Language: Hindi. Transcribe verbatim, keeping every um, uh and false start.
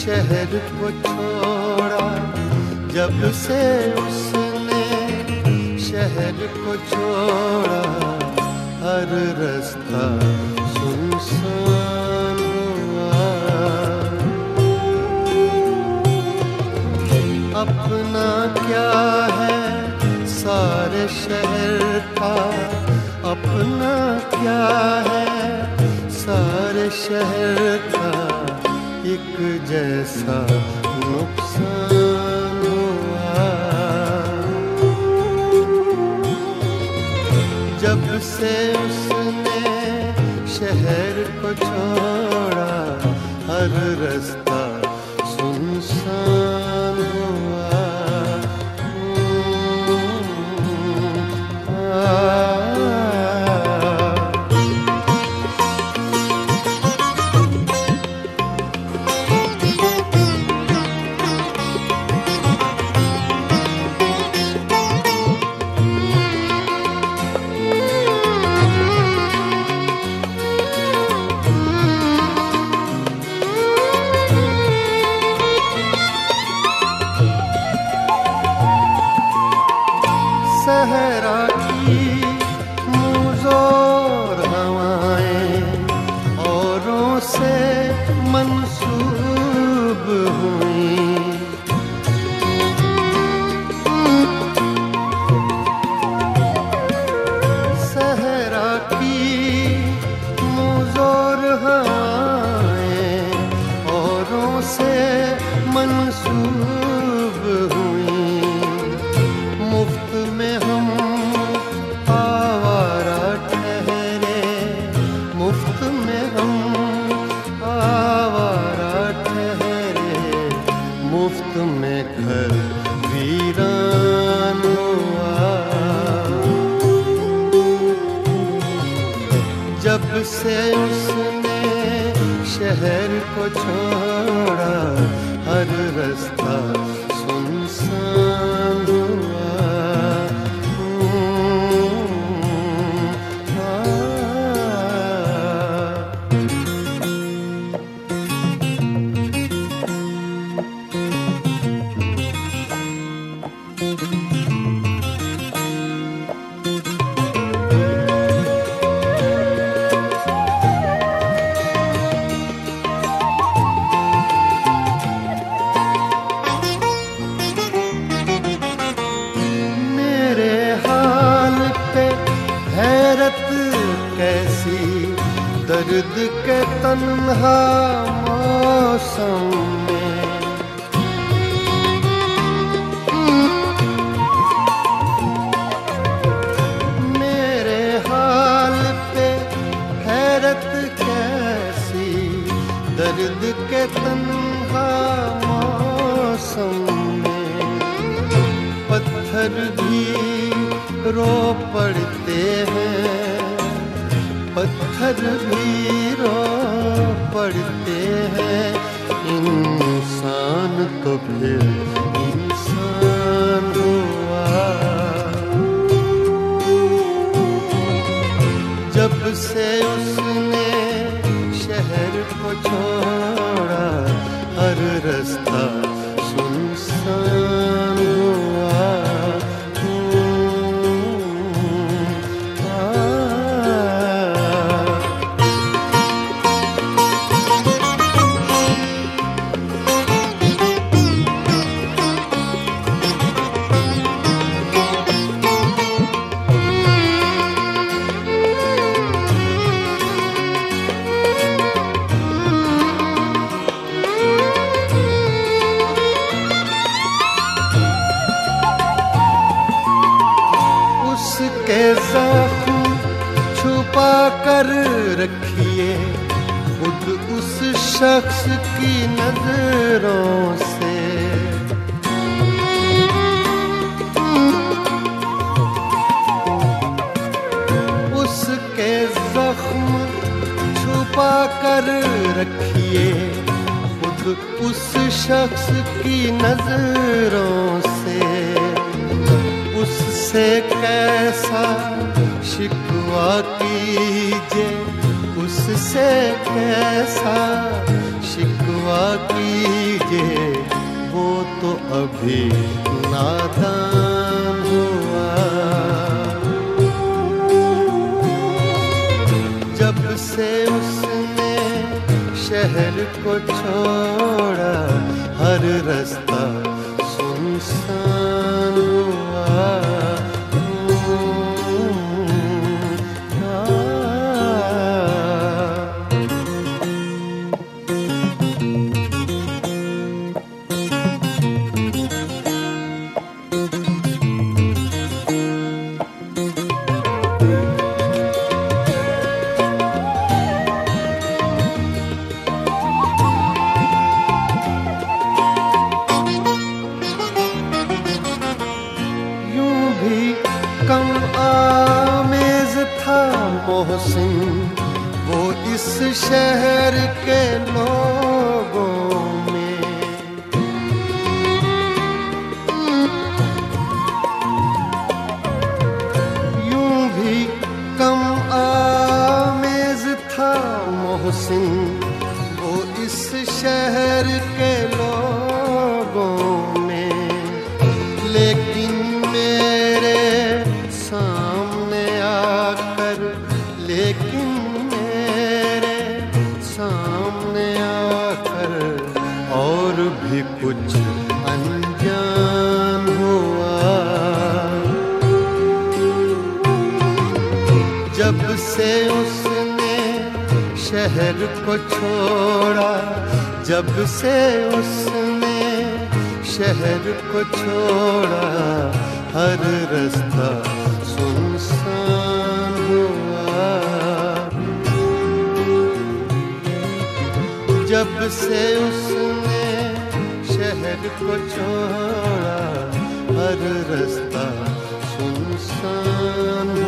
शहर को छोड़ा, जब से उसने शहर को छोड़ा, हर रास्ता सुनसान हुआ। अपना क्या है सारे शहर का, अपना क्या है सारे शहर का, एक जैसा नुकसान हुआ। जब से उसने शहर को छोड़ा, हर रास्ता सुनसान हुआ। सहरा की मुज़ोर हवाएं औरों से मंसूब हुई। सहरा की मुज़ोर हवाएं औरों से मंसूब हुई। मुफ्त में हम आवारा ठहरे, मुफ्त में हम आवारा ठहरे, मुफ्त में घर वीरान हुआ। जब से उसने शहर को छोड़ा, हर रास्ता सुनसान हुआ। कैसी दर्द के तन्हा मौसम में, मेरे हाल पे हैरत कैसी दर्द के तन्हा मौसम में। पत्थर भी रो पड़ते हैं, पत्थर भी रो पड़ते हैं, इंसान तो फिर इंसान हुआ। जब से उसने शहर को छोड़ा, हर रास्ता सुनसान हुआ। उसके ज़ख्म छुपा कर रखिए खुद उस शख्स की नजरों से। उसके ज़ख्म छुपा कर रखिए खुद उस शख्स की नजरों से। उससे कैसा शिकवा कीजिए, उससे कैसा शिकवा कीजिए, के वो तो अभी नादान हुआ। जब से उसने शहर को छोड़ा हर रास्ता सुनसान हुआ। कम आमेज था मोहसिन वो इस शहर के लोगों में। यूं भी कम आमेज था मोहसिन वो इस शहर के लोगों में। लेकिन सामने आकर लेकिन मेरे सामने आकर और भी कुछ अनजान हुआ। जब से उसने शहर को छोड़ा जब से उसने शहर को छोड़ा हर रास्ता सुनसान हुआ। जब से उसने शहर को छोड़ा हर रास्ता सुनसान